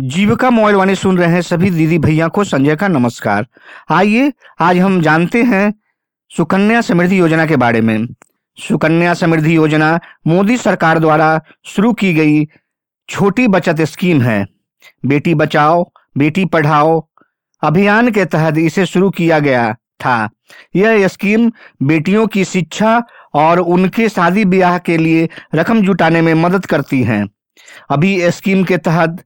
जीविका mobile वाणी सुन रहे हैं सभी दीदी भैया को संजय का नमस्कार। आइए आज हम जानते हैं सुकन्या समृद्धि योजना के बारे में। सुकन्या समृद्धि योजना मोदी सरकार द्वारा शुरू की गई छोटी बचत स्कीम है। बेटी बचाओ बेटी पढ़ाओ अभियान के तहत इसे शुरू किया गया था। यह स्कीम बेटियों की शिक्षा और उनके शादी ब्याह के लिए रकम जुटाने में मदद करती है। अभी स्कीम के तहत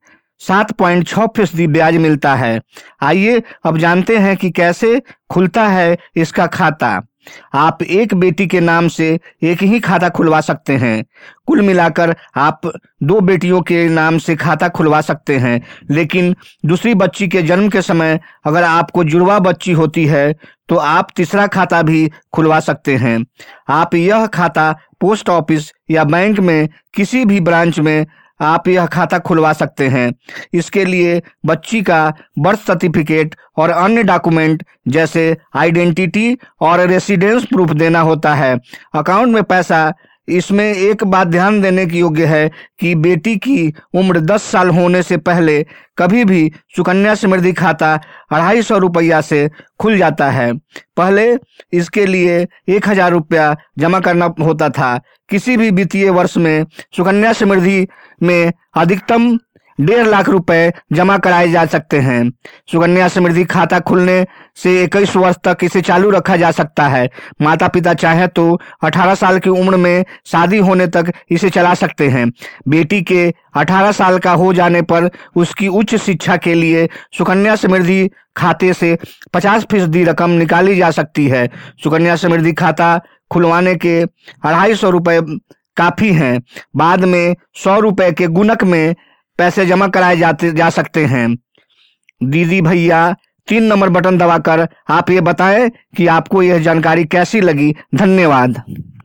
7.6% ब्याज मिलता है। आइए अब जानते हैं कि कैसे खुलता है इसका खाता। आप एक बेटी के नाम से एक ही खाता खुलवा सकते हैं। कुल मिलाकर आप 2 बेटियों के नाम से खाता खुलवा सकते हैं, लेकिन दूसरी बच्ची के जन्म के समय अगर आपको जुड़वा बच्ची होती है तो आप तीसरा खाता भी खुलवा सकते हैं। आप यह खाता पोस्ट ऑफिस या बैंक में किसी भी ब्रांच में आप यह खाता खुलवा सकते हैं। इसके लिए बच्ची का बर्थ सर्टिफिकेट और अन्य डॉक्यूमेंट जैसे आइडेंटिटी और रेसिडेंस प्रूफ देना होता है। अकाउंट में पैसा, इसमें एक बात ध्यान देने की योग्य है कि बेटी की उम्र 10 साल होने से पहले कभी भी सुकन्या समृद्धि खाता 250 रुपया से खुल जाता है। पहले इसके लिए 1000 रुपया जमा करना होता था। किसी भी वित्तीय वर्ष में सुकन्या समृद्धि में अधिकतम 1.5 लाख रुपए जमा कराए जा सकते हैं। सुकन्या समृद्धि खाता खुलने से 21 वर्ष तक इसे चालू रखा जा सकता है। माता पिता चाहे तो 18 साल की उम्र में शादी होने तक इसे चला सकते हैं। बेटी के 18 साल का हो जाने पर उसकी उच्च शिक्षा के लिए सुकन्या समृद्धि खाते से 50% रकम निकाली जा सकती है। सुकन्या समृद्धि खाता खुलवाने के 250 रुपये काफी हैं। बाद में 100 रुपये के गुणक में पैसे जमा कराए जा सकते हैं। दीदी भैया 3 नंबर बटन दबाकर आप ये बताएं कि आपको यह जानकारी कैसी लगी। धन्यवाद।